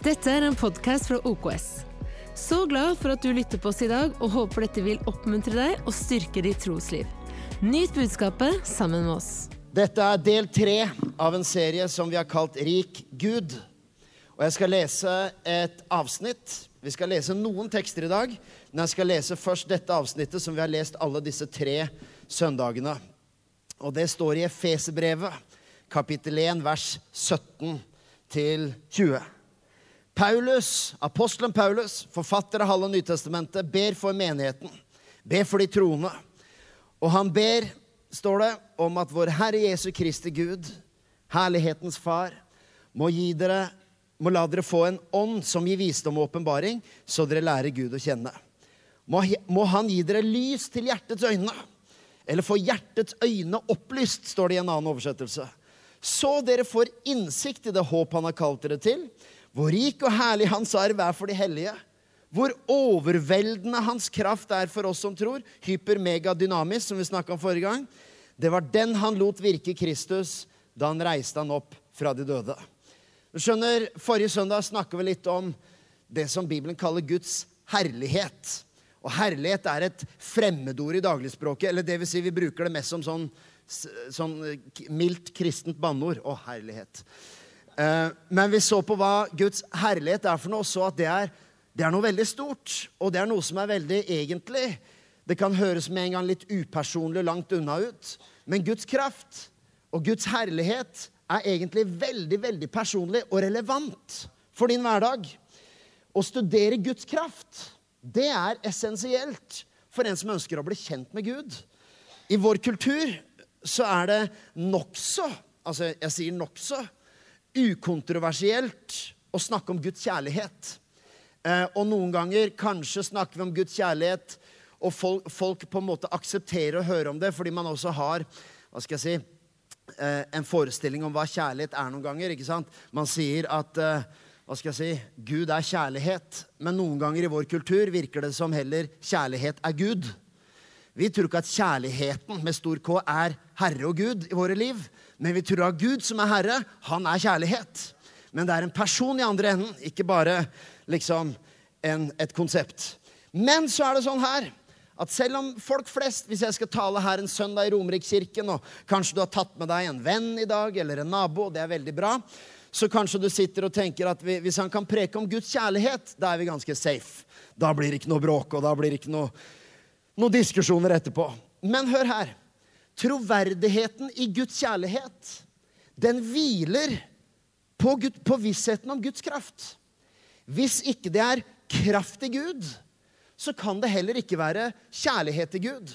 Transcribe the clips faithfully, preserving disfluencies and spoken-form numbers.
Dette er en podcast fra O K S. Så glad for at du lytter på oss i dag, og håper dette vil oppmuntre deg og styrke ditt trosliv. Nyt budskapet sammen med oss. Dette er del tre av en serie som vi har kalt Rik Gud. Og jeg skal lese et avsnitt. Vi skal lese noen tekster i dag, men jeg skal lese først dette avsnittet som vi har lest alle disse tre søndagene. Og det står i Efeserbrevet, kapittel en, vers sytten til tjue. Paulus, apostelen Paulus, forfatter av halve Nytestamentet, ber for menigheten, ber for de troende. Og han ber, står det, om at vår Herre Jesu Kristi Gud, herlighetens far, må gi dere, må la dere få en ånd som gir visdom og åpenbaring, så dere lærer Gud å kjenne. Må, må han gi dere lys til hjertets øyne, eller få hjertets øyne opplyst, står det i en annen oversettelse. Så dere får innsikt i det håp han har kalt dere til, hvor rik og herlig hans arv er for de hellige, hvor overveldende hans kraft er for oss som tror, hyper mega dynamis, som vi snakket om forrige gang. Det var den han lot virke Kristus da han reiste han opp fra de døde. Du skjønner, forrige søndag snakket vi litt om det som Bibelen kaller Guds herlighet. Og herlighet er et fremmedord i dagligspråket, eller det vil si vi bruker det mest som sånn, sånn mildt kristent bannord. Å, herlighet. Men vi så på hva Guds herlighet er for noe, og så at det er, det er noe veldig stort, og det er noe som er veldig egentlig. Det kan høres med en gang litt upersonlig langt unna ut, men Guds kraft og Guds herlighet er egentlig veldig, veldig personlig og relevant for din hverdag. Å studere Guds kraft, det er essensielt for en som ønsker å bli kjent med Gud. I vår kultur så er det nokså, altså jeg sier nokså, ukontroversielt å snakke om Guds kjærlighet. Eh, og noen ganger kanskje snakker vi om Guds kjærlighet, og folk, folk på en måte aksepterer å høre om det, fordi man også har, hva skal jeg si, eh, en forestilling om hva kjærlighet er noen ganger, ikke sant? Man sier at, eh, hva skal jeg si, Gud er kjærlighet, men noen ganger i vår kultur virker det som heller kjærlighet er Gud. Vi tror ikke at kjærligheten med stor K er Herre og Gud i våre liv, men vi tror at Gud som er Herre, han er kjærlighet. Men det er en person i andre enden, ikke bare liksom en, et konsept. Men så er det sånn her, at selv om folk flest, hvis jeg skal tale her en søndag i Romerikskirken, og kanskje du har tatt med deg en venn i dag, eller en nabo, og det er veldig bra, så kanskje du sitter og tenker at vi, hvis han kan preke om Guds kjærlighet, da er vi ganske safe. Da blir det ikke noe bråk, og da blir det ikke noe Noen diskusjoner etterpå. Men hør her. Troverdigheten i Guds kjærlighet, den hviler på, Gud, på vissheten om Guds kraft. Hvis ikke det er kraft i Gud, så kan det heller ikke være kjærlighet i Gud.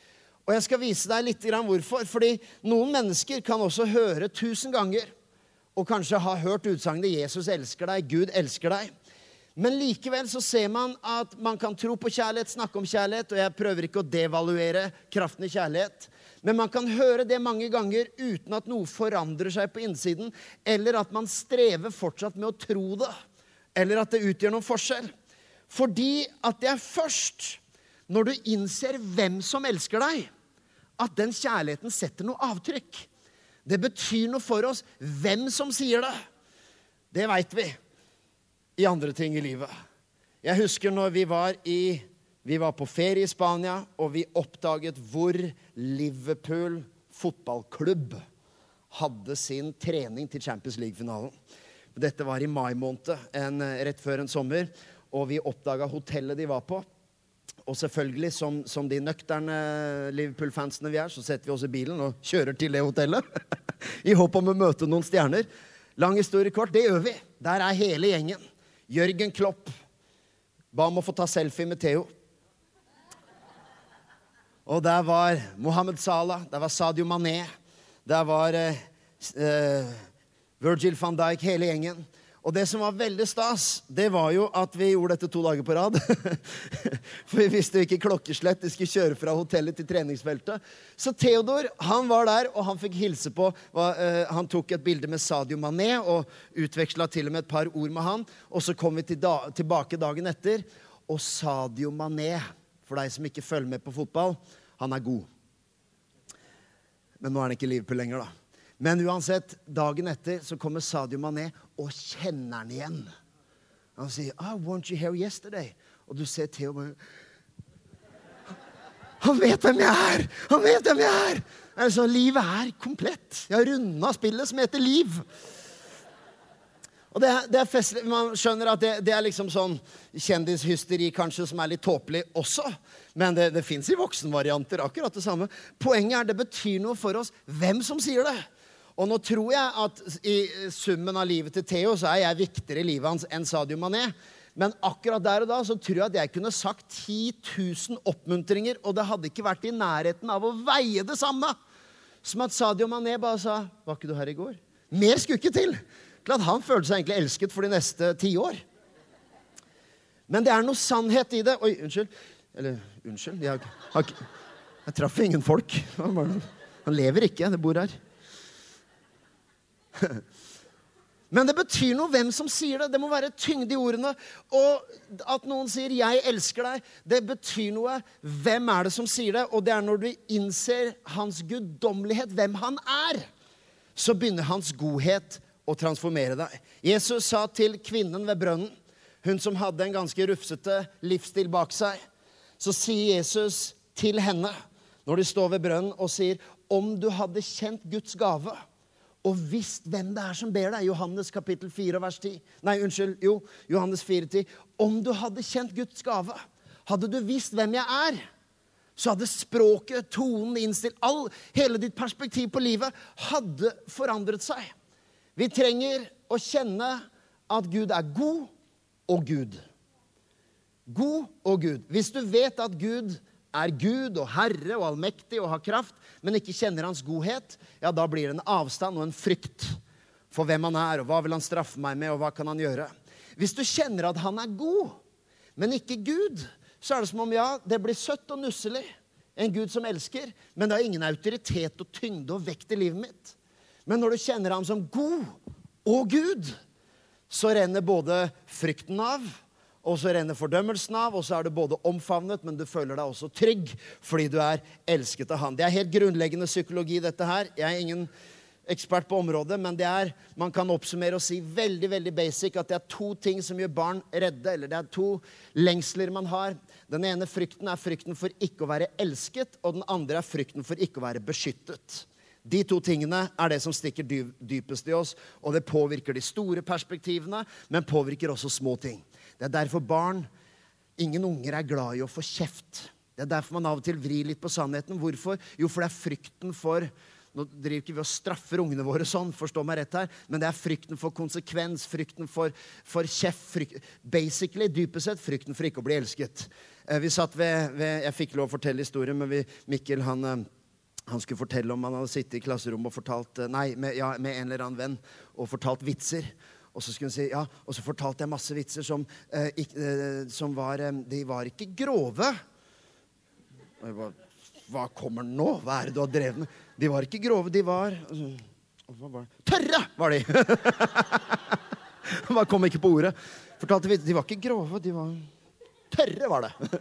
Og jeg skal vise deg litt grann hvorfor. Fordi noen mennesker kan også høre tusen ganger, og kanskje ha hørt utsagnet Jesus elsker deg, Gud elsker deg. Men likevel så ser man at man kan tro på kjærlighet, snakke om kjærlighet, og jeg prøver ikke å devaluere kraften i kjærlighet. Men man kan høre det mange ganger uten at noe forandrer seg på innsiden, eller at man strever fortsatt med å tro det, eller at det utgjør noen forskjell. Fordi at det er først når du innser hvem som elsker deg, at den kjærligheten setter noe avtrykk. Det betyr noe for oss hvem som sier det. Det vet vi. I andre ting i livet. Jeg husker når vi var i, vi var på ferie i Spania, og vi oppdaget hvor Liverpool fotballklubb hadde sin trening til Champions League-finalen. Dette var i mai måned, en, rett før en sommer, og vi oppdaget hotellet de var på. Og selvfølgelig, som, som de nøkterne Liverpool-fansene vi er, så setter vi oss i bilen og kjører til det hotellet, i håp om å møte noen stjerner. Lang historie kort, det gjør vi. Der er hele gjengen. Jørgen Klopp ba om å få ta selfie med Theo. Og der var Mohamed Salah, der var Sadio Mané, der var eh, eh, Virgil van Dijk, hele gjengen. Og det som var veldig stas, det var jo at vi gjorde dette to dager på rad. For vi visste jo ikke klokkeslett, de skulle kjøre fra hotellet til treningsfeltet. Så Theodor, han var der, og han fikk hilse på. Uh, han tok et bilde med Sadio Mané, og utvekslet til og med et par ord med han. Og så kom vi til da, tilbake dagen etter, og Sadio Mané, for deg som ikke følger med på fotball, han er god. Men nå er han ikke i Liverpool lenger da. Men uansett, dagen etter så kommer Sadio Mané og kjenner han igjen. Han sier, I want you here yesterday. Og du ser Theo bare, han vet hvem jeg er! Han vet hvem jeg er! Altså, livet er komplett. Jeg har rundet spillet som heter liv. Og det er, det er festlig. Man skjønner at det, det er liksom sånn kjendishysteri kanskje som er litt tåpelig også. Men det, det finnes i voksenvarianter akkurat det samme. Poenget er det betyr noe for oss hvem som sier det. Og nå tror jeg at i summen av livet til Theo så er jeg viktigere i livet hans enn Sadio Mané. Men akkurat der og da så tror jeg at jeg kunne sagt ti tusen oppmuntringer, og det hadde ikke vært i nærheten av å veie det samme. Som at Sadio Mané bare sa, var ikke du her i går? Mer skulle ikke til. Klart han følte seg egentlig elsket for de neste ti år. Men det er noe sannhet i det. Oi, unnskyld. Eller, unnskyld. Jeg, har, jeg traff ingen folk. Han lever ikke, det bor her. Men det betyr noe hvem som sier det. Det må være tyngde i ordene. Og at noen sier, jeg elsker deg, det betyr noe. Hvem er det som sier det? Og det er når du innser hans guddommelighet, hvem han er, så begynner hans godhet å transformere deg. Jesus sa til kvinnen ved brønnen, hun som hadde en ganske rufsete livsstil bak seg, så sier Jesus til henne, når de står ved brønnen og sier, om du hadde kjent Guds gave, og visst hvem det er som ber deg, Johannes kapittel fire, vers ti. Nei, unnskyld, jo, Johannes fire, ti. Om du hadde kjent Guds gave, hadde du visst hvem jeg er, så hadde språket, tonen, innstilt, all, hele ditt perspektiv på livet hadde forandret seg. Vi trenger å kjenne at Gud er god og Gud. God og Gud. Hvis du vet at Gud er Gud og Herre og allmektig og har kraft, men ikke kjenner hans godhet, ja, da blir det en avstand og en frykt for hvem han er, og hva vil han straffe meg med, og hva kan han gjøre. Hvis du kjenner at han er god, men ikke Gud, så er det som om, ja, det blir søtt og nusselig. En Gud som elsker, men det har ingen autoritet og tyngde og vekt i livet mitt. Men når du kjenner ham som god og Gud, så renner både frykten av, og så renner fordømmelsen av, og så er du både omfavnet, men du føler deg også trygg, fordi du er elsket av han. Det er helt grunnleggende psykologi dette her. Jeg er ingen ekspert på området, men det er, man kan oppsummere og si veldig, veldig basic, at det er to ting som gjør barn redde, eller det er to lengsler man har. Den ene frykten er frykten for ikke å være elsket, og den andre er frykten for ikke å være beskyttet. De to tingene er det som stikker dypest i oss, og det påvirker de store perspektivene, men påvirker også små ting. Det er derfor barn, ingen unger er glad i å få kjeft. Det er derfor man av og til vrir litt på sannheten. Hvorfor? Jo, for det er frykten for, nå driver ikke vi og straffer ungene våre sånn, forstå meg rett her, men det er frykten for konsekvens, frykten for, for kjeft, frykt, basically, dypest sett, frykten for ikke å bli elsket. Vi satt ved, ved jeg fikk lov å fortelle historien, men vi, Mikkel, han... Han skulle fortelle om han hadde sittet i klasserommet og fortalt, nei, med, ja, med en eller annen venn, og fortalt vitser. Og så skulle han si, ja, og så fortalte jeg masse vitser som, eh, ikke, eh, som var, eh, de var ikke grove. Og jeg bare, hva kommer nå? Hva er det du har drevet med? De var ikke grove, de var, hva var det? Tørre var de! Han bare kom ikke på ordet. Fortalte vitser, de var ikke grove, de var tørre var det.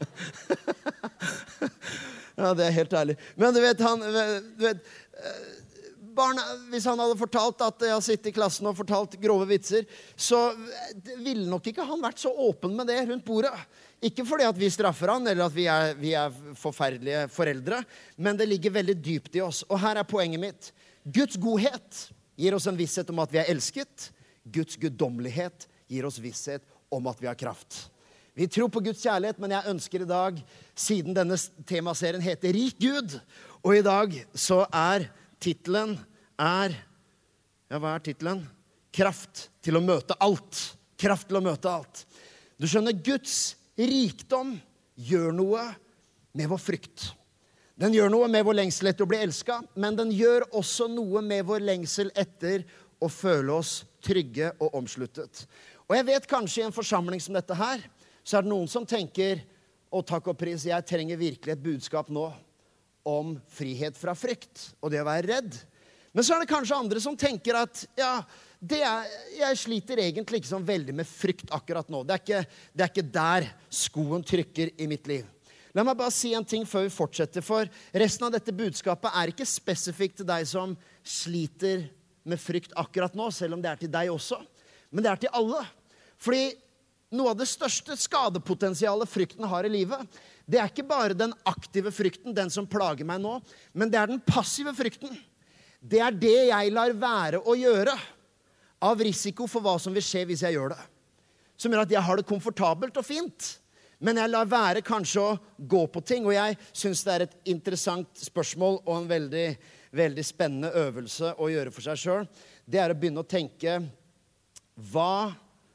Ja, det er helt ærlig. Men du vet, han, du vet, barna, hvis han hadde fortalt at jeg har sittet i klassen og fortalt grove vitser, så ville nok ikke han vært så åpen med det rundt bordet. Ikke fordi at vi straffer han, eller at vi er, vi er forferdelige foreldre, men det ligger veldig dypt i oss. Og her er poenget mitt. Guds godhet gir oss en visshet om at vi er elsket. Guds guddommelighet gir oss visshet om at vi har kraft. Vi tror på Guds kjærlighet, men jeg ønsker i dag, siden denne temaserien heter Rik Gud, og i dag så er titelen, er, ja, hva er titelen? Kraft til å møte alt. Kraft til å møte alt. Du skjønner, Guds rikdom gjør noe med vår frykt. Den gjør noe med vår lengsel etter å bli elsket, men den gjør også noe med vår lengsel etter å føle oss trygge og omsluttet. Og jeg vet kanskje i en forsamling som dette her, så er det noen som tenker, å takk og pris, jeg trenger virkelig et budskap nå om frihet fra frykt, og det å være redd. Men så er det kanskje andre som tenker at, ja, det er, jeg sliter egentlig ikke sånn veldig med frykt akkurat nå. Det er ikke, det er ikke der skoen trykker i mitt liv. La meg bare si en ting før vi fortsetter, for resten av dette budskapet er ikke spesifikt til deg som sliter med frykt akkurat nå, selv om det er til deg også. Men det er til alle. Fordi noe av det største skadepotensialet frykten har i livet, det er ikke bare den aktive frykten, den som plager meg nå, men det er den passive frykten. Det er det jeg lar være å gjøre av risiko for hva som vil skje hvis jeg gjør det. Som gjør at jeg har det komfortabelt og fint, men jeg lar være kanskje å gå på ting. Og jeg synes det er et interessant spørsmål og en veldig, veldig spennende øvelse å gjøre for seg selv. Det er å begynne å tenke, hva,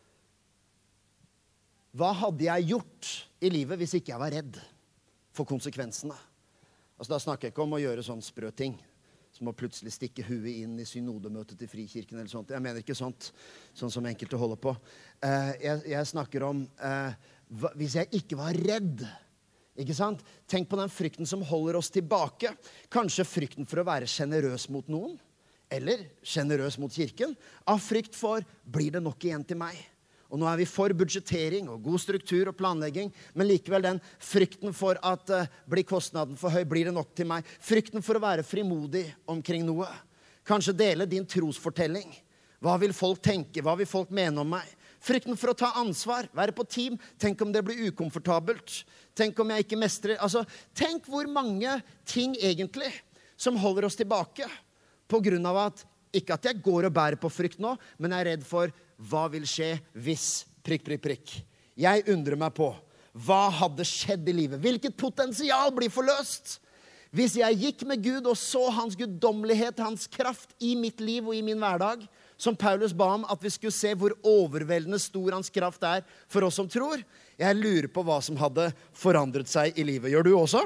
hva hadde jeg gjort i livet hvis ikke jeg var redd for konsekvensene? Altså da snakker jeg ikke om å gjøre sånne sprø ting, som å plutselig stikke huet inn i synodemøtet til Frikirken eller sånt. Jeg mener ikke sånt, sånn som enkelte holder på. Uh, jeg, jeg snakker om, uh, hva, hvis jeg ikke var redd, ikke sant? Tenk på den frykten som holder oss tilbake. Kanskje frykten for å være generøs mot noen, eller generøs mot kirken. Av frykt for, blir det nok igjen til meg? Og nå er vi for budsjettering og god struktur og planlegging, men likevel den frykten for at uh, blir kostnaden for høy, blir det nok til meg? Frykten for å være frimodig omkring noe. Kanskje dele din trosfortelling. Hva vil folk tenke? Hva vil folk mene om meg? Frykten for å ta ansvar, være på team. Tenk om det blir ukomfortabelt. Tenk om jeg ikke mestrer. Altså, tenk hvor mange ting egentlig som holder oss tilbake på grunn av at, ikke at jeg går og bærer på frykt nå, men jeg er redd for hva vil skje hvis prikk, prikk, prikk. Jeg undrer meg på, hva hadde skjedd i livet? Hvilket potensial blir forløst? Hvis jeg gikk med Gud og så hans guddommelighet, hans kraft i mitt liv og i min hverdag, som Paulus ba om at vi skulle se hvor overveldende stor hans kraft er for oss som tror, jeg lurer på hva som hadde forandret seg i livet. Gjør du også?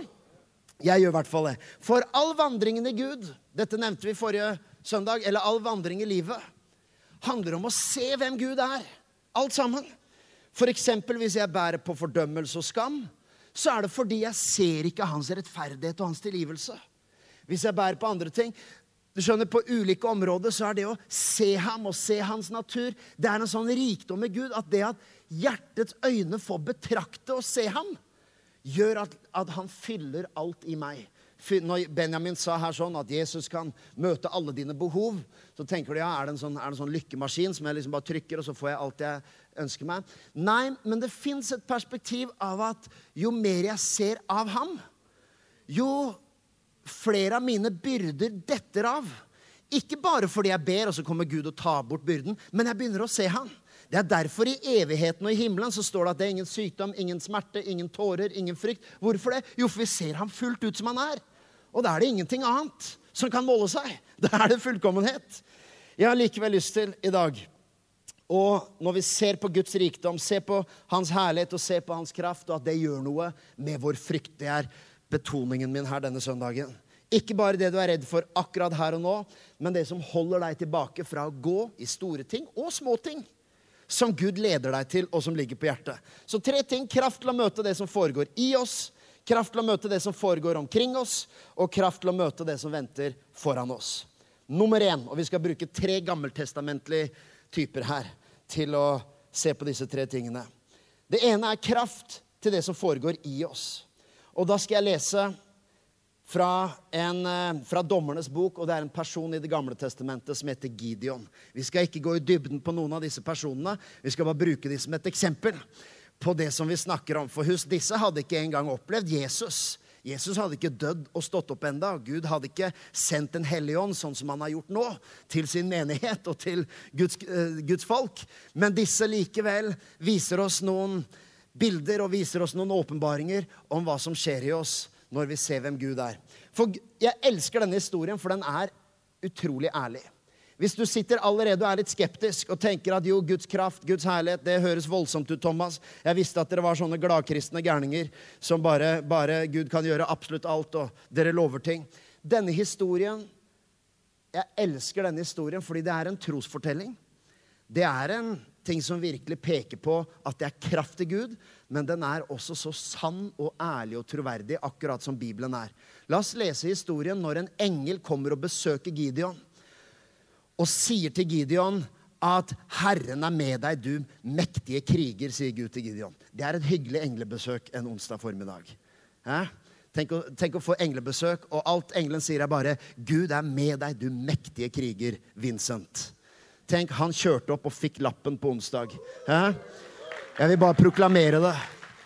Jeg gjør i hvert fall det. For all vandringen i Gud, dette nevnte vi forrige søndag, eller all vandring i livet, handler om å se hvem Gud er. Alt sammen. For eksempel hvis jeg bærer på fordømmelse og skam, så er det fordi jeg ser ikke hans rettferdighet og hans tilgivelse. Hvis jeg bærer på andre ting, du skjønner, på ulike områder, så er det å se ham og se hans natur. Det er en sånn rikdom med Gud, at det at hjertets øyne får betrakte og se ham, gjør at, at han fyller alt i meg. Når Benjamin sa her sånn at Jesus kan møte alle dine behov, så tenker du, ja, er det en sånn, er det en sånn lykkemaskin som jeg liksom bare trykker, og så får jeg alt jeg ønsker meg? Nei, men det finnes et perspektiv av at jo mer jeg ser av ham, jo flere av mine byrder detter av. Ikke bare fordi jeg ber, og så kommer Gud og tar bort byrden, men jeg begynner å se ham. Det er derfor i evigheten og i himmelen så står det at det er ingen sykdom, ingen smerte, ingen tårer, ingen frykt. Hvorfor det? Jo, for vi ser ham fullt ut som han er. Og da er det ingenting annet som kan måle seg. Da er det fullkommenhet. Jeg har likevel lyst til i dag, og når vi ser på Guds rikdom, ser på hans herlighet og ser på hans kraft, og at det gjør noe med vår frykt, det er betoningen min her denne søndagen. Ikke bare det du er redd for akkurat her og nå, men det som holder deg tilbake fra å gå i store ting og små ting, som Gud leder deg til, og som ligger på hjertet. Så tre ting: kraft til å møte det som foregår i oss, kraft til å møte det som foregår omkring oss, og kraft til å møte det som venter foran oss. Nummer én, og vi skal bruke tre gammeltestamentlige typer her til å se på disse tre tingene. Det ene er kraft til det som foregår i oss. Og da skal jeg lese fra, en, fra Dommernes bok, og det er en person i det gamle testamentet som heter Gideon. Vi skal ikke gå i dybden på noen av disse personene, vi skal bare bruke dem som et eksempel på det som vi snakker om. For husk, disse hadde ikke engang opplevd Jesus. Jesus hadde ikke dødd og stått opp enda. Gud hadde ikke sendt en hellig ånd, sånn som han har gjort nå, til sin menighet og til Guds, uh, Guds folk. Men disse likevel viser oss noen bilder og viser oss noen åpenbaringer om hva som skjer i oss når vi ser hvem Gud er. For jeg elsker denne historien, for den er utrolig ærlig. Hvis du sitter allerede og er litt skeptisk og tenker at jo, Guds kraft, Guds herlighet, det høres voldsomt ut, Thomas. Jeg visste at dere var sånne gladkristne gærninger som bare, bare Gud kan gjøre absolutt alt, og dere lover ting. Denne historien, jeg elsker denne historien fordi det er en trosfortelling. Det er en ting som virkelig peker på at det er kraft i Gud, men den er også så sann og ærlig og troverdig, akkurat som Bibelen er. La oss lese historien når en engel kommer og besøker Gideon, og sier til Gideon at Herren er med deg, du mektige kriger, sier Gud til Gideon. Det er et hyggelig englebesøk en onsdag formiddag. Hæ? Tenk å, tenk å få englebesøk, og alt engelen sier er bare, Gud er med deg, du mektige kriger, Vincent. Tenk, han kjørte opp og fikk lappen på onsdag. Hæ? Jeg vil bare proklamere det.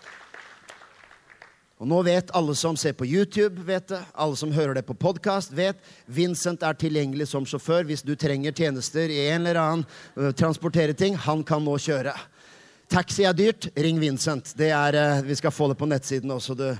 Og nå vet alle som ser på YouTube, vet det. Alle som hører det på podcast, vet. Vincent er tilgjengelig som sjåfør. Hvis du trenger tjenester i en eller annen uh, transportere ting, han kan nå kjøre. Taxi er dyrt, ring Vincent. Det er, uh, vi skal få det på nettsiden også, du.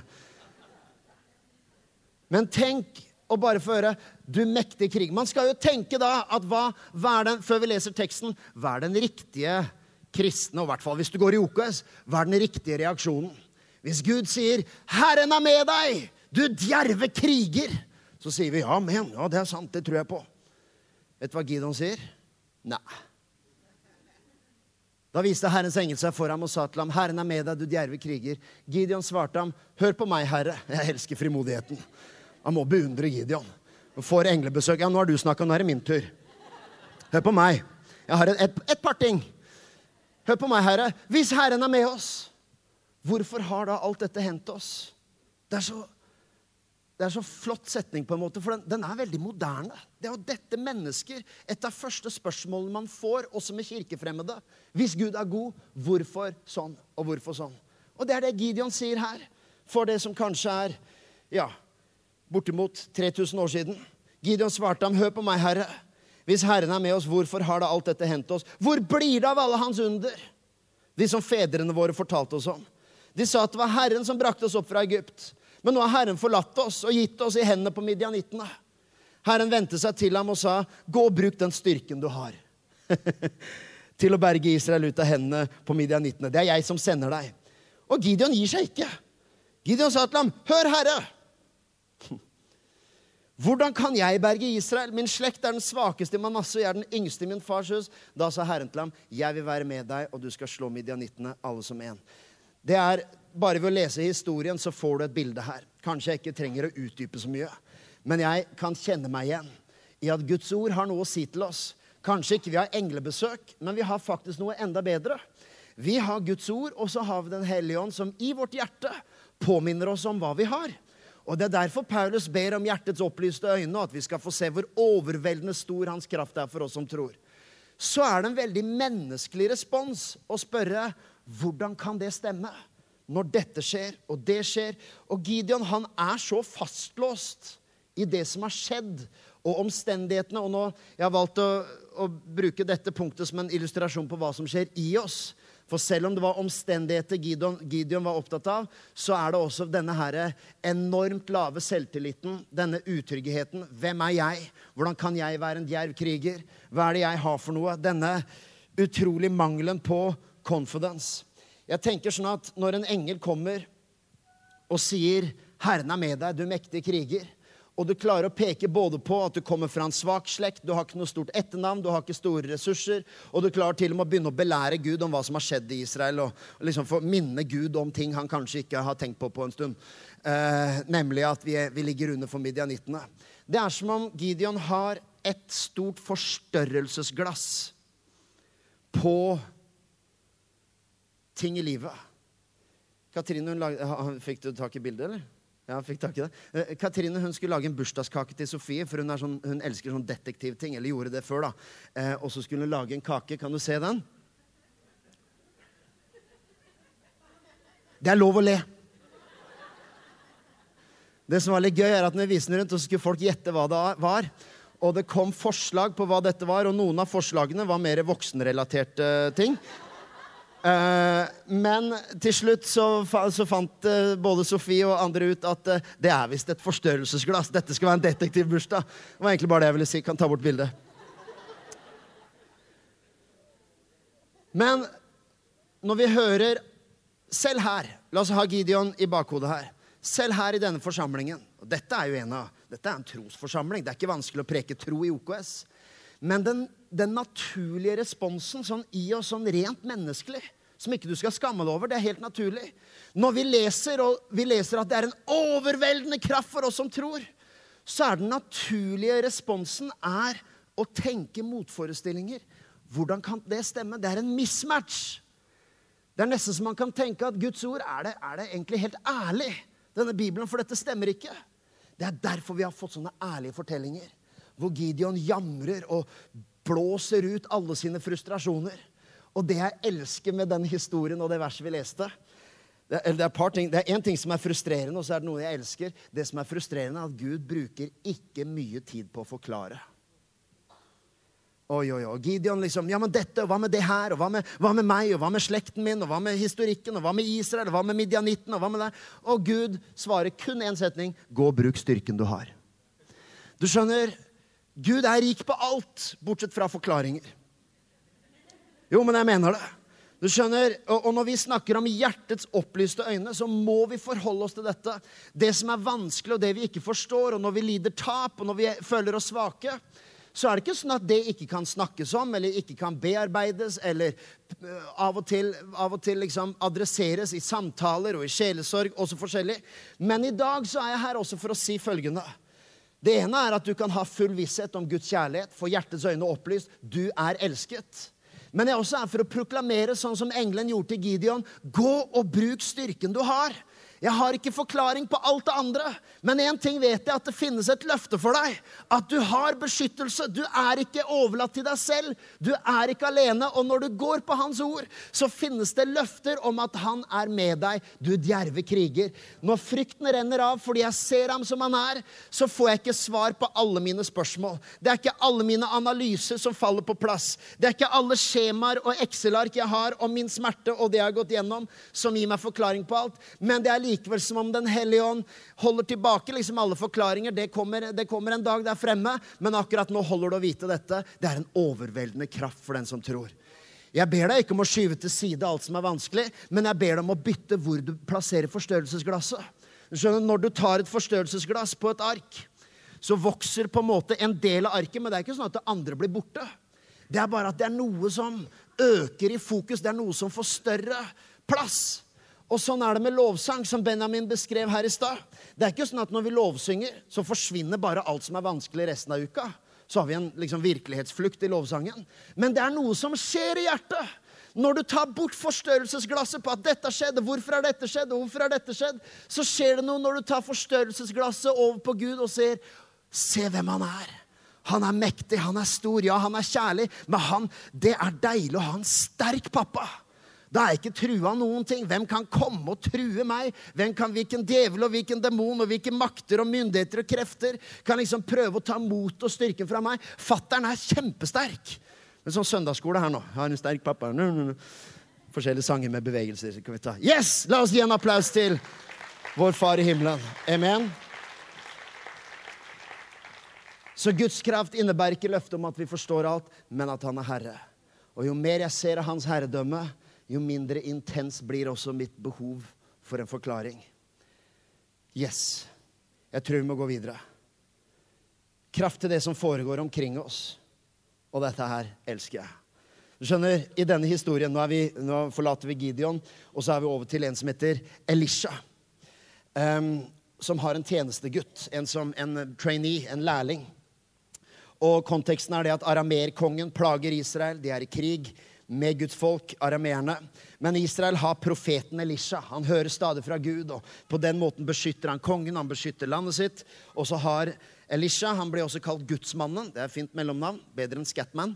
Men tenk, og bare få høre, du mektige krig. Man skal jo tenke da, at hva, hva er den, før vi leser teksten, hva er den riktige kristne, og i hvert fall hvis du går i O K S, hva er den riktige reaksjonen? Hvis Gud sier, Herren er med deg, du djerve kriger, så sier vi, ja, men, ja, det er sant, det tror jeg på. Vet du hva Gideon sier? Nei. Da viste Herrens engel seg for ham og sa til ham, Herren er med deg, du djerve kriger. Gideon svarte ham, hør på meg, Herre. Jeg elsker frimodigheten. Han må beundre Gideon. Og får englebesøk. Ja, nå har du snakket, nå er det min tur. Hør på meg. Jeg har et, et, et par ting. Hør på meg, Herre. Hvis Herren er med oss, hvorfor har da alt dette hentet oss? Det er så, det er så flott setning på en måte, for den, den er veldig moderne. Det er jo dette mennesker, et av første spørsmålene man får, også med kirkefremmede. Hvis Gud er god, hvorfor sånn og hvorfor sånn? Og det er det Gideon sier her, for det som kanskje er, ja, bortimot tre tusen år siden. Gideon svarte ham, hør på meg, Herre. Hvis Herren er med oss, hvorfor har da alt dette hentet oss? Hvor blir det av alle hans under? De som fedrene våre fortalte oss om. De sa at det var Herren som brakte oss opp fra Egypt. Men nå har Herren forlatt oss og gitt oss i hendene på midjanittene. Herren vendte seg til ham og sa, gå og bruk den styrken du har. Til å berge Israel ut av hendene på midjanittene. Det er jeg som sender deg. Og Gideon gir seg ikke. Gideon sa til ham, hør Herre. Hvordan kan jeg berge Israel? Min slekt er den svakeste i Manasse, jeg er den yngste i min fars hus. Da sa Herren til ham, jeg vil være med deg, og du skal slå midjanittene alle som en. Det er, bare ved å lese historien, så får du et bilde her. Kanskje jeg ikke trenger å utdype så mye, men jeg kan kjenne meg igjen i at Guds ord har noe å si til oss. Kanskje ikke vi har englebesøk, men vi har faktisk noe enda bedre. Vi har Guds ord, og så har vi den hellige ånd som i vårt hjerte påminner oss om hva vi har. Og det er derfor Paulus ber om hjertets opplyste øyne, og at vi skal få se hvor overveldende stor hans kraft er for oss som tror. Så er det en veldig menneskelig respons å spørre, hvordan kan det stemme? Når dette skjer, og det skjer. Og Gideon, han er så fastlåst i det som har skjedd, og omstendighetene. Og nå, jeg har valgt å, å bruke dette punktet som en illustrasjon på hva som skjer i oss. For selv om det var omstendigheter Gideon, Gideon var opptatt av, så er det også denne her enormt lave selvtilliten, denne utryggheten. Hvem er jeg? Hvordan kan jeg være en djerv kriger? Hva er det jeg har for noe? Denne utrolig mangelen på confidence. Jeg tenker sånn at når en engel kommer og sier, Herren er med deg, du mektige kriger, og du klarer å peke både på at du kommer fra en svak slekt, du har ikke noe stort etternavn, du har ikke store ressurser, og du klarer til og med å begynne å belære Gud om hva som har skjedd i Israel, og, og liksom få minne Gud om ting han kanskje ikke har tenkt på på en stund. Eh, nemlig at vi, er, vi ligger under for midjanittene. Det er som om Gideon har et stort forstørrelsesglass på ting i livet. Katrine, hun lag... fikk du tak i bildet, eller? Ja, fikk tak i det. Katrine, hun skulle lage en bursdagskake til Sofie, for hun, er sånn, hun elsker sånn detektivting, eller gjorde det før da. Eh, og så skulle hun lage en kake. Kan du se den? Det er lov å le. Det som var litt gøy er at når vi viste den rundt, så skulle folk gjette hva det var. Og det kom forslag på hva dette var, og noen av forslagene var mer voksenrelaterte ting. Uh, men til slutt så, så fant uh, både Sofie og andre ut at uh, det er vist et forstørrelsesglass. Dette skal være en detektivbursdag. Det var egentlig bare det jeg ville si. Kan ta bort bildet. Men når vi hører, selv her, la oss ha Gideon i bakhodet her, selv her i denne forsamlingen, og dette er jo en av, dette er en trosforsamling, det er ikke vanskelig å preke tro i O K S, men den, den naturlige responsen sånn i oss, sånn rent menneskelig, som ikke du skal skamme deg over, det er helt naturlig. Når vi leser, og vi leser at det er en overveldende kraft for oss som tror, så er den naturlige responsen er å tenke motforestillinger. Hvordan kan det stemme? Det er en mismatch. Det er nesten som man kan tenke at Guds ord, er det, er det egentlig helt ærlig, denne Bibelen, for dette stemmer ikke. Det er derfor vi har fått sånne ærlige fortellinger, hvor Gideon jamrer og blåser ut alle sine frustrasjoner. Og det jeg elsker med den historien og det verset vi leste, det er, det er, par ting, det er en ting som er frustrerende, og så er det noe jeg elsker. Det som er frustrerende er at Gud bruker ikke mye tid på å forklare. Oi, oi, oi. Gideon liksom, ja, men dette, og hva med det her, og hva med, hva med meg, og hva med slekten min, og hva med historikken, og hva med Israel, og hva med Midianitten, og hva med det? Og Gud svarer kun en setning, gå og bruk styrken du har. Du skjønner, Gud er rik på alt, bortsett fra forklaringer. Jo, men jeg mener det. Du skjønner, og når vi snakker om hjertets opplyste øyne, så må vi forholde oss til dette. Det som er vanskelig, og det vi ikke forstår, og når vi lider tap, og når vi føler oss svake, så er det ikke sånn at det ikke kan snakkes om, eller ikke kan bearbeides, eller av og til, av og til liksom adresseres i samtaler og i sjelesorg, også forskjellig. Men i dag så er jeg her også for å si følgende. Det ene er at du kan ha full visshet om Guds kjærlighet, for hjertets øyne opplyst, du er elsket. Men jeg også er for å proklamere sånn som engelen gjorde til Gideon. Gå og bruk styrken du har. Jeg har ikke forklaring på alt det andre. Men en ting vet jeg, at det finnes et løfte for deg. At du har beskyttelse. Du er ikke overlatt til deg selv. Du er ikke alene. Og når du går på hans ord, så finnes det løfter om at han er med deg. Du djerve kriger. Når frykten renner av fordi jeg ser ham som han er, så får jeg ikke svar på alle mine spørsmål. Det er ikke alle mine analyser som faller på plass. Det er ikke alle skjemaer og Excel-ark jeg har om min smerte og det jeg har gått gjennom, som gir meg forklaring på alt. Men det er likevel som om den hellige ånd holder tilbake liksom alle forklaringer. Det kommer, det kommer en dag der fremme, men akkurat nå holder du å vite dette. Det er en overveldende kraft for den som tror. Jeg ber deg ikke om å skyve til side alt som er vanskelig, men jeg ber deg om å bytte hvor du plasserer forstørrelsesglasset. Skjønner, når du tar et forstørrelsesglass på et ark, så vokser på en måte en del av arket, men det er ikke sånn at det andre blir borte. Det er bare at det er noe som øker i fokus, det er noe som får større plass. Og sånn er det med lovsang, som Benjamin beskrev her i stad. Det er ikke sånn at når vi lovsynger, så forsvinner bare alt som er vanskelig resten av uka. Så har vi en liksom, virkelighetsflukt i lovsangen. Men det er noe som skjer i hjertet. Når du tar bort forstørrelsesglasset på at dette skjedde, hvorfor er dette skjedd, og hvorfor er dette skjedd, så skjer det noe når du tar forstørrelsesglasset over på Gud og ser, se hvem han er. Han er mektig, han er stor, ja, han er kjærlig, men han, det er deilig å ha en sterk pappa. Da er jeg ikke trua noen ting. Hvem kan komme og true meg? Hvem kan, hvilken djevel og hvilken demon og hvilke makter og myndigheter og krefter kan liksom prøve å ta mot og styrken fra meg? Fatteren er kjempesterk. Men sånn søndagsskole her nå. Jeg har en sterk pappa. Forskjellige sanger med bevegelser. Skal vi ta. Yes! La oss gi en applaus til vår far i himmelen. Amen. Så Guds kraft innebærer ikke løfte om at vi forstår alt, men at han er herre. Og jo mer jeg ser av hans herredømme, jo mindre intens blir også mitt behov for en forklaring. Yes, jeg tror vi må gå videre. Kraft til det som foregår omkring oss. Og dette her elsker jeg. Du skjønner, i denne historien, nå, er vi, nå forlater vi Gideon, og så er vi over til en som heter Elisha. Um, som har en tjenestegutt, en, som, en trainee, en lærling. Og konteksten er det at aramerkongen plager Israel, de er i krig med Guds folk, arameerne. Men Israel har profeten Elisha. Han hører stadig fra Gud, og på den måten beskytter han kongen, han beskytter landet sitt. Og så har Elisha, han blir også kalt Gudsmannen, det er fint mellomnavn, bedre enn Scatman.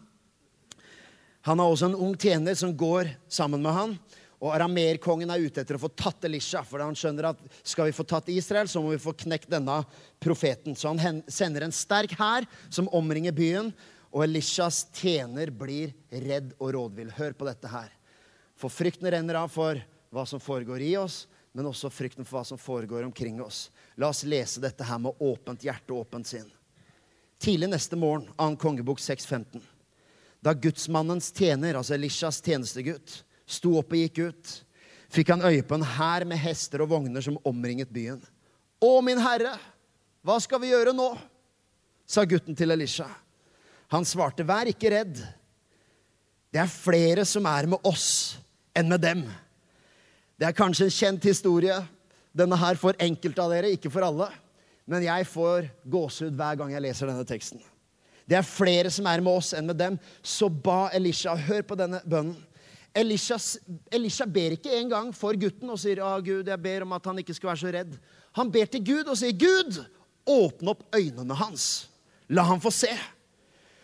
Han har også en ung tjener som går sammen med han, og aramerkongen er ute etter å få tatt Elisha, for han skjønner at skal vi få tatt Israel, så må vi få knekt denne profeten. Så han sender en sterk hær som omringer byen, og Elishas tjener blir redd og rådvill. Hør på dette her. For frykten renner av for hva som foregår i oss, men også frykten for hva som foregår omkring oss. La oss lese dette her med åpent hjerte og åpent sinn. Tidlig neste morgen, annen kongebok seks femten. Da gudsmannens tjener, altså Elishas tjenestegutt, sto opp og gikk ut, fikk han øye på en hær med hester og vogner som omringet byen. Å, min herre, hva skal vi gjøre nå? Sa gutten til Elisha. Han svarte, vær ikke redd. Det er flere som er med oss enn med dem. Det er kanskje en kjent historie. Denne her for enkelte av dere, ikke for alle. Men jeg får gåsehud hver gang jeg leser denne teksten. Det er flere som er med oss enn med dem. Så ba Elisha, hør på denne bønnen. Elisha, Elisha ber ikke en gang for gutten og sier, «Å Gud, jeg ber om at han ikke skal være så redd». Han ber til Gud og sier, Gud, åpne opp øynene hans. La han få se.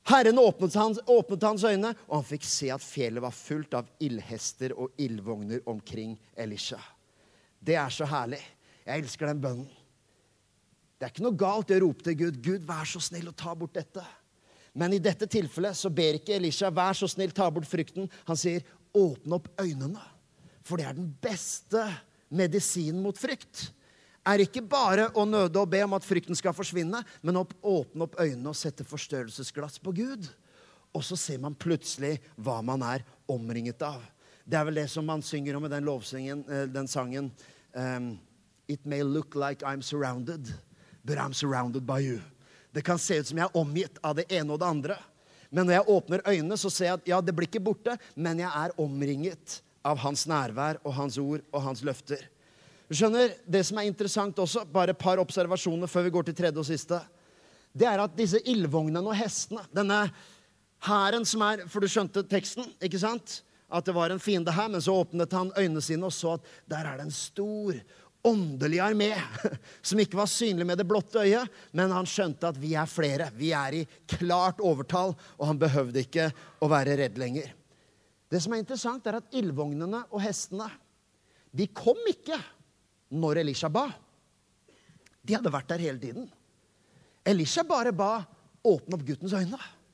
Herren åpnet hans, åpnet hans øyne, og han fikk se at fjellet var fullt av ildhester og ildvogner omkring Elisha. Det er så herlig. Jeg elsker den bønnen. Det er ikke noe galt å rope til Gud, Gud, vær så snill og ta bort dette. Men i dette tilfellet så ber ikke Elisha, vær så snill, ta bort frykten. Han sier, åpne opp øynene. For det er den beste medisinen mot frykt. Er ikke bare å nøde og be om at frykten skal forsvinne, men å åpne opp øynene og sette forstørrelsesglass på Gud. Og så ser man plutselig hva man er omringet av. Det er vel det som man synger om i den lovsingen, den sangen. Um, It may look like I'm surrounded, but I'm surrounded by you. Det kan se ut som jeg er omgitt av det ene og det andre. Men når jeg åpner øynene, så ser jeg at ja, det blir ikke borte, men jeg er omringet av hans nærvær og hans ord og hans løfter. Du skjønner, det som er interessant også, bare et par observasjoner før vi går til tredje og siste, det er at disse ildvognene og hestene, denne hæren som er, for du skjønte teksten, ikke sant? At det var en fiende her, men så åpnet han øynene sine og så at der er det en stor, åndelig armé, som ikke var synlig med det blotte øyet, men han skjønte at vi er flere, vi er i klart overtall, og han behøvde ikke å være redd lenger. Det som er interessant er at ildvognene og hestene, de kom ikke når Elisha ba. De hadde vært der hele tiden. Elisha bare ba, åpne opp guttens øyne.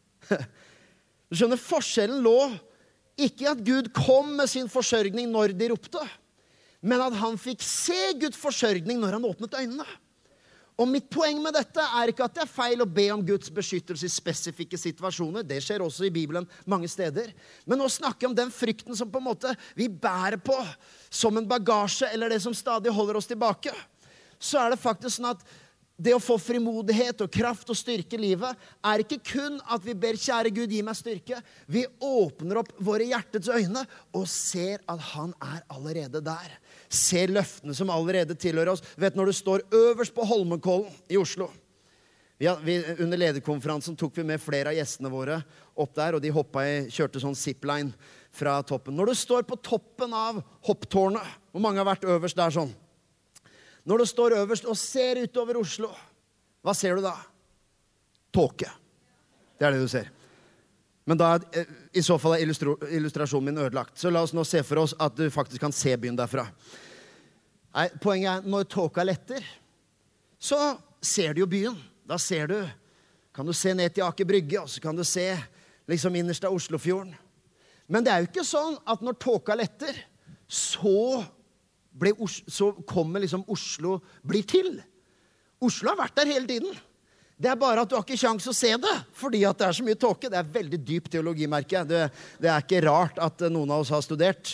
Du skjønner, forskjellen lå ikke i at Gud kom med sin forsørgning når de ropte, men at han fikk se Guds forsørgning når han åpnet øynene. Og mitt poeng med dette er ikke at det er feil å be om Guds beskyttelse i spesifikke situasjoner. Det skjer også i Bibelen mange steder. Men å snakke om den frykten som på en måte vi bærer på som en bagasje, eller det som stadig holder oss tilbake, så er det faktisk sånn at det å få frimodighet og kraft og styrke i livet er ikke kun at vi ber, kjære Gud, gi meg styrke. Vi åpner opp våre hjertets øyne og ser at han er allerede der. Ser løftene som allerede tilhører oss. Vet, når du står øverst på Holmenkollen i Oslo, vi, vi, under lederkonferansen tok vi med flere av gjestene våre opp der, og de hoppet i, kjørte sånn zipline fra toppen. Når du står på toppen av hopptårnet, hvor mange har vært øverst der sånn? Når du står øverst og ser utover Oslo, hva ser du da? Tåke. Det er det du ser. Men da er i så fall er illustrasjonen min ødelagt. Så la oss nå se for oss at du faktisk kan se byen derfra. Nei, poenget er, når tåka letter, så ser du jo byen. Da ser du, kan du se ned til Aker Brygge, og så kan du se liksom innerst av Oslofjorden. Men det er jo ikke sånn at når tåka letter, så, ble, så kommer liksom Oslo blir til. Oslo har vært der hele tiden. Det er bare at du har ikke sjans å se det, fordi at det er så mye tåke. Det er veldig dyp teologi, merker jeg. Det, det er ikke rart at noen av oss har studert.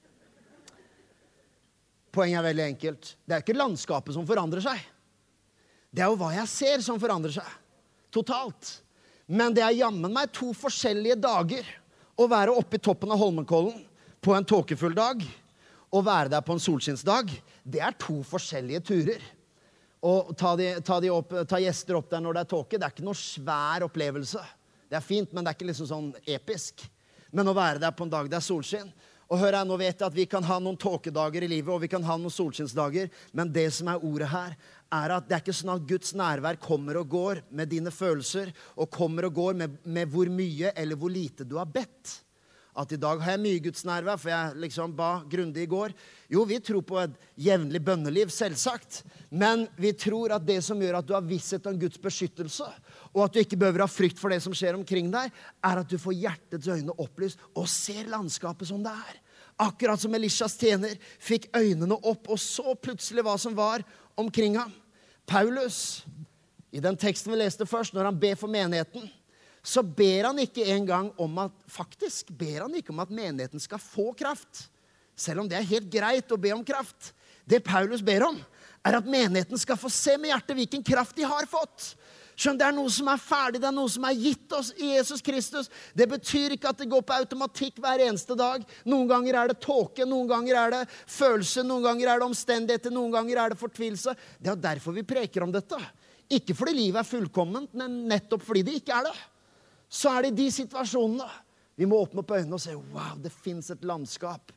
Poenget er veldig enkelt. Det er ikke landskapet som forandrer seg. Det er jo hva jeg ser som forandrer seg. Totalt. Men det er jammen meg to forskjellige dager å være oppe i toppen av Holmenkollen på en tåkefull dag, og være der på en solskinnsdag. Det er to forskjellige turer. Og ta, de, ta, de opp, ta gjester opp der når det er tåke, det er ikke noe svær opplevelse. Det er fint, men det er ikke liksom sånn episk. Men å være der på en dag det er solskinn. Og hør her, nå vet jeg at vi kan ha noen tåkedager i livet, og vi kan ha noen solskinnsdager, men det som er ordet her, er at det er ikke sånn at Guds nærvær kommer og går med dine følelser, og kommer og går med, med hvor mye eller hvor lite du har bedt. At i dag har jeg mye Guds nærvær, for jeg liksom ba grundig i går. Jo, vi tror på et jevnlig bønneliv, selvsagt. Men vi tror at det som gjør at du har visshet om Guds beskyttelse, og at du ikke behøver ha frykt for det som skjer omkring deg, er at du får hjertets øyne opplyst og ser landskapet som det er. Akkurat som Elishas tjener fikk øynene opp og så plutselig hva som var omkring ham. Paulus, i den teksten vi leste først, når han ber for menigheten, så ber han ikke engang om at, faktisk ber han ikke om at menigheten skal få kraft. Selv om det er helt greit å be om kraft. Det Paulus ber om, er at menigheten skal få se med hjertet hvilken kraft de har fått. Skjønn, det er noe som er ferdig, det er noe som er gitt oss i Jesus Kristus. Det betyr ikke at det går på automatikk hver eneste dag. Noen ganger er det tåke, noen ganger er det følelse, noen ganger er det omstendigheter, noen ganger er det fortvilelse. Det er derfor vi preker om dette. Ikke fordi livet er fullkomment, men nettopp fordi det ikke er det. Så er det i de situasjonene vi må åpne opp øynene og se, wow, det finnes et landskap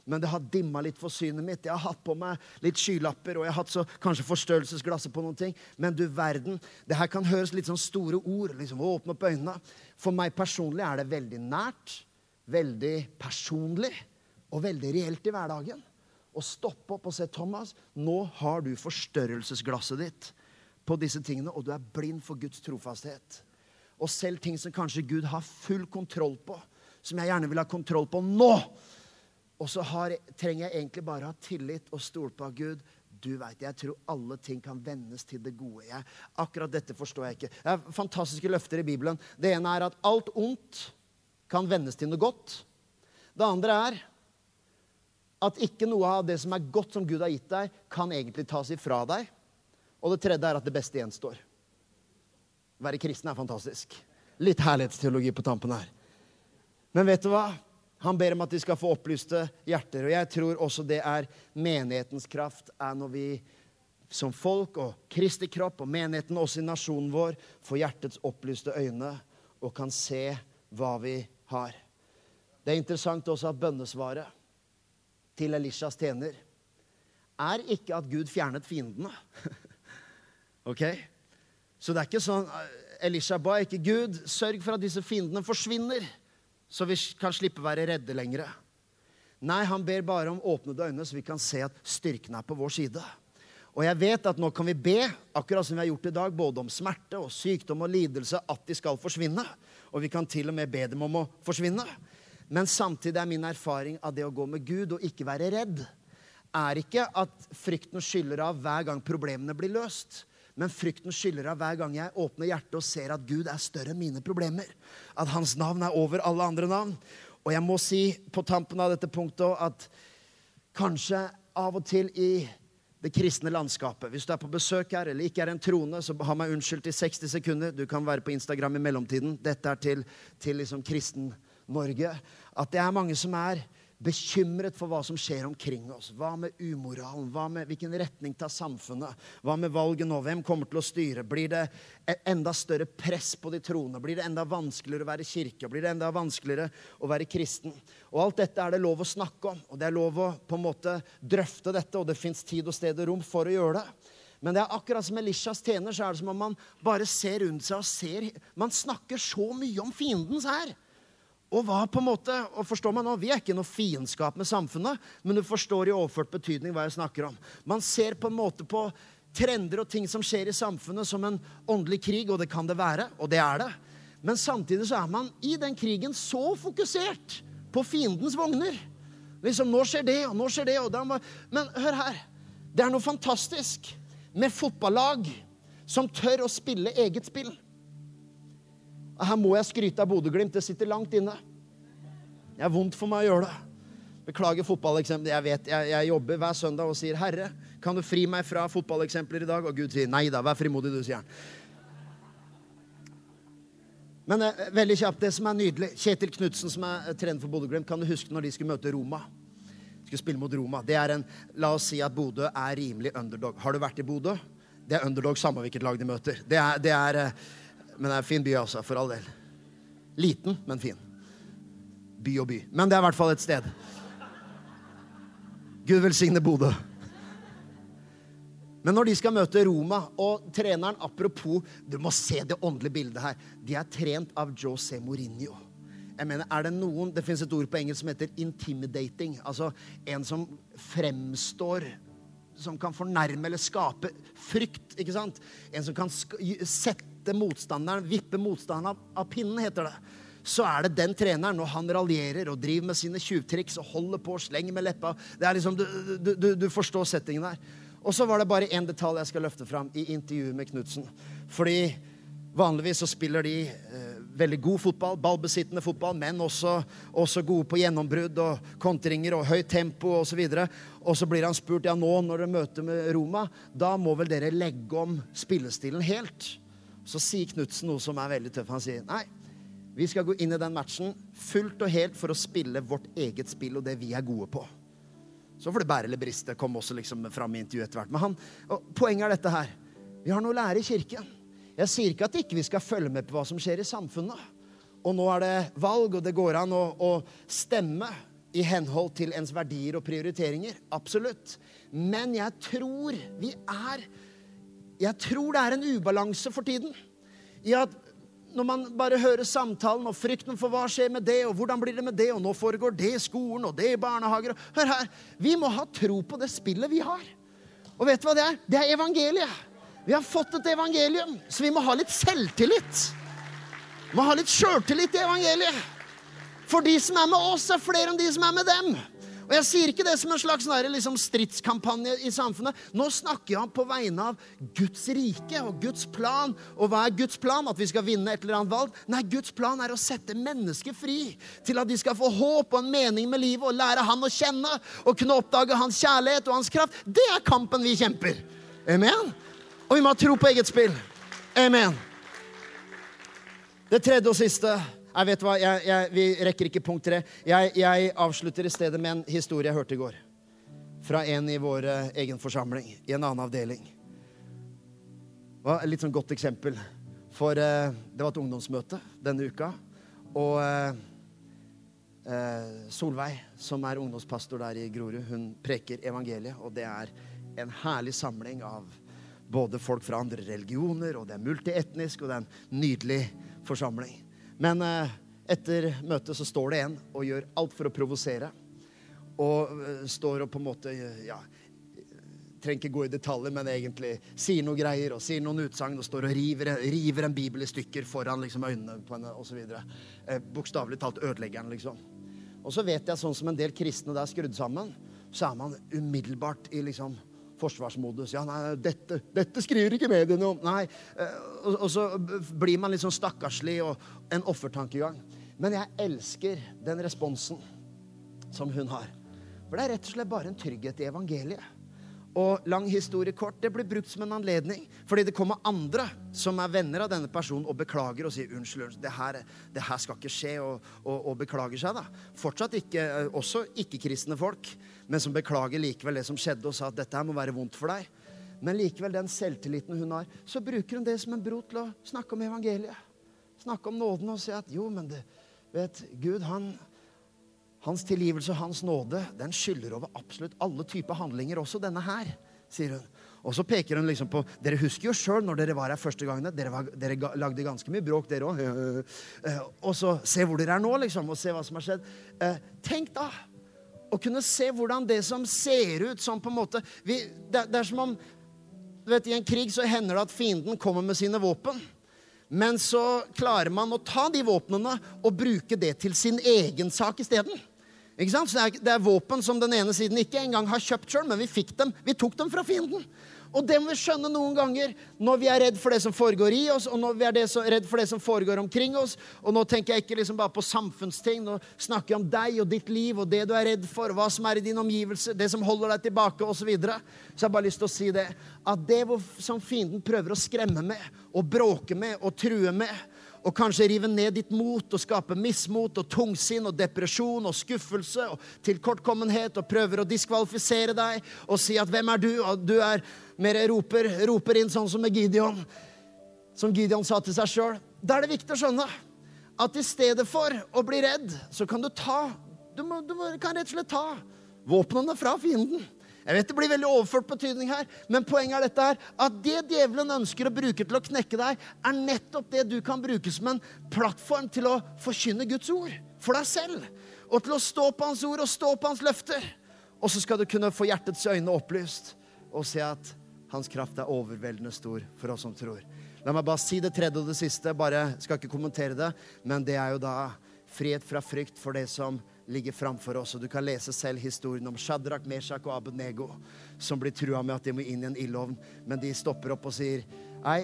men det har dimmet litt for synet mitt. Jeg har hatt på meg litt skylapper, og jeg har hatt så, kanskje forstørrelsesglasset på noen ting. Men du verden, det her kan høres litt sånn store ord, liksom åpne opp øynene. For meg personlig er det veldig nært, veldig personlig, og veldig reelt i hverdagen. Å stoppe opp og se, Thomas, nå har du forstørrelsesglasset ditt på disse tingene, og du er blind for Guds trofasthet. Og selv ting som kanskje Gud har full kontroll på, som jeg gjerne vil ha kontroll på nå, og så har, trenger jeg egentlig bare ha tillit og stole på Gud. Du vet, jeg tror alle ting kan vendes til det gode. Jeg, akkurat dette forstår jeg ikke. Det er fantastiske løfter i Bibelen. Det ene er at alt ondt kan vendes til noe godt. Det andre er at ikke noe av det som er godt som Gud har gitt deg, kan egentlig tas ifra deg. Og det tredje er at det beste gjenstår. Være kristen er fantastisk. Litt herlighetsteologi på tampen her. Men vet du hva? Han ber om at de skal få opplyste hjerter. Og jeg tror også det er menighetens kraft, er når vi som folk og Kristi kropp og menigheten også i nasjonen vår får hjertets opplyste øyne og kan se hva vi har. Det er interessant også at bønnesvaret til Elishas tjener er ikke at Gud fjernet fiendene. Ok? Så det er ikke sånn, Elisha ba ikke Gud, sørg for at disse fiendene forsvinner, så vi kan slippe være redde lengre. Nei, han ber bare om åpnede øyne, så vi kan se at styrken er på vår side. Og jeg vet at nå kan vi be, akkurat som vi har gjort i dag, både om smerte og sykdom og lidelse, at de skal forsvinne. Og vi kan til og med be dem om å forsvinne. Men samtidig er min erfaring av det å gå med Gud og ikke være redd, er ikke at frykten skyller av hver gang problemene blir løst. Men frykten skyller av hver gang jeg åpner hjertet og ser at Gud er større enn mine problemer. At hans navn er over alle andre navn. Og jeg må si på tampen av dette punktet at kanskje av og til i det kristne landskapet, hvis du er på besøk her eller ikke er en troende, så har meg unnskyldt i seksti sekunder. Du kan være på Instagram i mellomtiden. Dette er til, til liksom kristen Norge. At det er mange som er bekymret for hva som skjer omkring oss. Hva med umoralen? Hva med hvilken retning tar samfunnet? Hva med valget nå? Hvem kommer til å styre? Blir det enda større press på de troende? Blir det enda vanskeligere å være kirke? Blir det enda vanskeligere å være kristen? Og alt dette er det lov å snakke om. Og det er lov å på en måte drøfte dette, og det finnes tid og sted og rom for å gjøre det. Men det er akkurat som Elishas tjener, så er det som om man bare ser rundt seg og ser. Man snakker så mye om fiendens her. Og hva på en måte, og forstår man nå, vi er ikke noe fiendskap med samfunnet, men du forstår i overført betydning hva jeg snakker om. Man ser på en måte på trender og ting som skjer i samfunnet som en åndelig krig, og det kan det være, og det er det. Men samtidig så er man i den krigen så fokusert på fiendens vogner. Liksom, nå skjer det, og nå skjer det, og da må... Men hør her, det er noe fantastisk med fotballag som tør å spille eget spill. Her må jeg skryte av Bodø-Glimt, det sitter langt inne. Det er vondt for meg å gjøre det. Beklager fotballeksempler. Jeg vet, jeg, jeg jobber hver søndag og sier, Herre, kan du fri meg fra fotballeksempler i dag? Og Gud sier, nei da, vær frimodig, du, sier han. Men eh, veldig kjapt, det som er nydelig. Kjetil Knudsen, som er trener for Bodø-Glimt, kan du huske når de skulle møte Roma? De skulle spille mot Roma. Det er en, la oss si at Bodø er rimelig underdog. Har du vært i Bodø? Det er underdog samme hvilket lag de møter. Det er... Det er Men det er en fin by altså, for all del. Liten, men fin. By og by. Men det er i hvert fall et sted. Gud velsigne Bodø. Men når de skal møte Roma, og treneren, apropos, du må se det åndelige bildet her. De er trent av Jose Mourinho. Jeg mener, er det noen, det finnes et ord på engelsk som heter intimidating. Altså en som fremstår, som kan fornærme eller skape frykt, ikke sant? En som kan sette motstanderen, vippe motstanderen av, av pinnen, heter det. Så er det den treneren, når han raljerer og driver med sine tjuvtriks og holder på og slenger med leppa. Det er liksom, du, du, du, du forstår settingen der. Og så var det bare en detalj jeg skal løfte fram i intervjuet med Knudsen. Fordi vanligvis så spiller de eh, veldig god fotball, ballbesittende fotball, men også, også gode på gjennombrudd og kontringer og høyt tempo og så videre. Og så blir han spurt, ja nå når dere møter med Roma, da må vel dere legge om spillestilen helt. Så sier Knudsen noe som er veldig tøff. Han sier, nei, vi skal gå inn i den matchen fullt og helt for å spille vårt eget spill og det vi er gode på. Så får det bære eller briste, kom også liksom frem i intervjuet etter hvert. Men han, og poenget er dette her. Vi har noe å lære i kirken. Jeg sier ikke at ikke vi skal følge med på hva som skjer i samfunnet. Og nå er det valg, og det går an å, å stemme i henhold til ens verdier og prioriteringer. Absolutt. Men jeg tror vi er, jeg tror det er en ubalanse for tiden. I at når man bare hører samtalen og frykten for hva skjer med det, og hvordan blir det med det, og nå foregår det i skolen, og det i barnehager. Hør her, vi må ha tro på det spillet vi har. Og vet du hva det er? Det er evangeliet. Vi har fått et evangelium, så vi må ha litt selvtillit. Vi må ha litt selvtillit i evangeliet. For de som er med oss er flere enn de som er med dem. Og jeg sier ikke det som en slags liksom, stridskampanje i samfunnet. Nå snakker jeg på vegne av Guds rike og Guds plan. Og hva er Guds plan? At vi skal vinne et eller annet valg? Nei, Guds plan er å sette mennesker fri til at de skal få håp og en mening med livet og lære han å kjenne og kunne oppdage hans kjærlighet og hans kraft. Det er kampen vi kjemper. Amen? Og vi må ha tro på eget spill. Amen. Det tredje og siste. Jeg vet hva, jeg, jeg, vi rekker ikke punkt tre. Jeg, jeg avslutter i stedet med en historie jeg hørte i går. Fra en i vår egen forsamling, i en annen avdeling. Det var et litt sånn godt eksempel. For eh, det var et ungdomsmøte denne uka. Og eh, eh, Solveig, som er ungdomspastor der i Grorud, hun preker evangeliet. Og det er en herlig samling av både folk fra andre religioner, og det er multietnisk, og det er en nydelig forsamling. Men eh, etter møtet så står det en og gjør alt for å provosere. Og eh, står og på en måte, ja, trenger ikke gå i detaljer, men egentlig sier noe greier og sier noen utsagn og står og river, river en bibel i stykker foran liksom, øynene på henne og så videre. Eh, bokstavelig talt ødeleggeren liksom. Og så vet jeg sånn som en del kristne der skrudd sammen, så er man umiddelbart i liksom forsvarsmodus. Ja, nei, dette, dette skriver ikke mediene om. Nei, og, og så blir man litt sånn stakkarslig og en offertankegang. Men jeg elsker den responsen som hun har. For det er rett og slett bare en trygghet i evangeliet. Og lang historie kort, det blir brukt som en anledning, fordi det kommer andre som er venner av denne personen og beklager og sier, unnskyld, det her, det her skal ikke skje, og, og, og beklager seg da. Fortsatt ikke, også ikke-kristne folk, men som beklager likevel det som skjedde og sa at dette her må være vondt for deg. Men likevel den selvtilliten hun har, så bruker hun det som en bro til å snakke om evangeliet. Snakke om nåden og si at jo, men det, vet, Gud, han... Hans tilgivelse og hans nåde, den skylder over absolutt alle typer handlinger, også denne her, sier hun. Og så peker hun liksom på, dere husker jo selv når dere var her første gangene, dere, var, dere ga, lagde ganske mye bråk dere også. Og så se hvor dere er nå liksom, og se hva som har skjedd. Tenk da, å kunne se hvordan det som ser ut som på en måte, vi, det, det er som om, du vet, i en krig så hender det at fienden kommer med sine våpen. Men så klarer man å ta de våpnene og bruke det til sin egen sak i stedet. Ikke sant? Så det er, det er våpen som den ene siden ikke engang har kjøpt selv, men vi fikk dem, vi tok dem fra fienden. Og det må vi skjønne noen ganger når vi er redd for det som foregår i oss, og når vi er det så, redd for det som foregår omkring oss. Og nå tenker jeg ikke liksom bare på samfunnsting, nå snakker jeg om deg og ditt liv, og det du er redd for, og hva som er i din omgivelse, det som holder deg tilbake, og så videre. Så jeg har bare lyst til å si det, at det som fienden prøver å skremme med, og bråke med, og true med, og kanskje rive ned ditt mot, og skape mismot, og tungsinn, og depresjon, og skuffelse, og tilkortkommenhet, og prøver å diskvalifisere deg, og si at hvem er du? Og du er mer roper, roper inn sånn som med Gideon, som Gideon sa til seg selv. Da er det viktig å skjønne at i stedet for å bli redd, så kan du ta, du, må, du kan rett og slett ta våpnene fra fienden. Jeg vet det blir veldig overført betydning her, men poenget er dette her, at det djevelen ønsker å bruke til å knekke deg, er nettopp det du kan bruke som en plattform til å forkynne Guds ord for deg selv, og til å stå på hans ord og stå på hans løfter. Og så skal du kunne få hjertets øyne opplyst og se at hans kraft er overveldende stor for oss som tror. La meg bare si det tredje og det siste, bare skal ikke kommentere det, men det er jo da frihet fra frykt for det som ligger framfor oss, og du kan lese selv historien om Shadrach, Meshach og Abednego, som blir trua med at de må inn i en ildovn, men de stopper opp og sier, nei,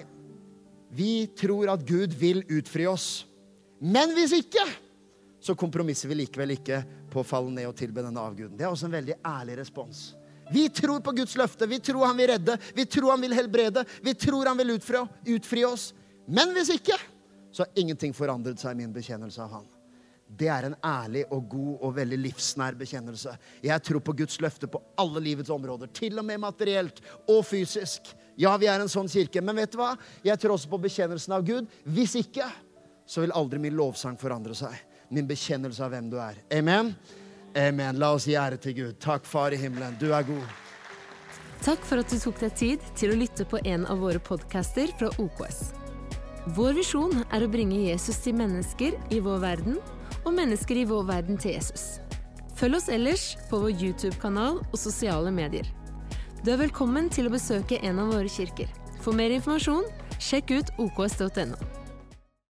vi tror at Gud vil utfri oss, men hvis ikke, så kompromisser vi likevel ikke på å falle ned og tilbe denne avguden. Det er også en veldig ærlig respons. Vi tror på Guds løfte, vi tror han vil redde, vi tror han vil helbrede, vi tror han vil utfri, utfri oss, men hvis ikke, så har ingenting forandret seg i min bekjennelse av han. Det er en ærlig og god og veldig livsnær bekjennelse. Jeg tror på Guds løfte på alle livets områder, til og med materielt og fysisk. Ja, vi er en sånn kirke, men vet du hva? Jeg tror også på bekjennelsen av Gud. Hvis ikke, så vil aldri min lovsang forandre seg. Min bekjennelse av hvem du er. Amen. Amen. La oss gi ære til Gud. Takk, Far i himmelen. Du er god. Takk for at du tok deg tid til å lytte på en av våre podcaster fra O K S. Vår visjon er å bringe Jesus til mennesker i vår verden, og mennesker i vår verden til Jesus. Følg oss ellers på vår YouTube-kanal og sosiale medier. Du er velkommen til å besøke en av våre kirker. For mer informasjon, sjekk ut o k s punktum n o.